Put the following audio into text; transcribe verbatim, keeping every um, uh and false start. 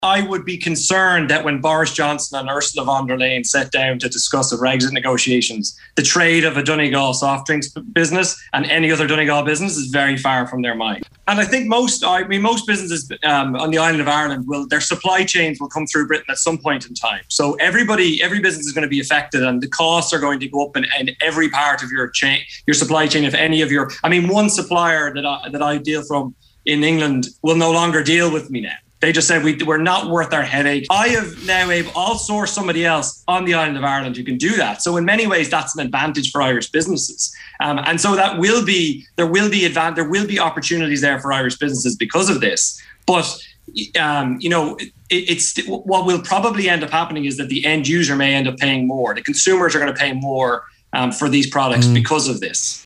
I would be concerned that when Boris Johnson and Ursula von der Leyen sat down to discuss the Brexit negotiations, the trade of a Donegal soft drinks business and any other Donegal business is very far from their mind. And I think most, I mean, most businesses um, on the island of Ireland will, their supply chains will come through Britain at some point in time. So everybody, every business is going to be affected, and the costs are going to go up in, in every part of your chain, your supply chain. If any of your, I mean, one supplier that I, that I deal from in England will no longer deal with me now. They just said we, we're not worth our headache. I have now able, I'll source somebody else on the island of Ireland who can do that. So in many ways, that's an advantage for Irish businesses. Um, and so that will be, there will be advan- there will be opportunities there for Irish businesses because of this. But, um, you know, it, it's what will probably end up happening is that the end user may end up paying more. The consumers are going to pay more um, for these products mm. because of this.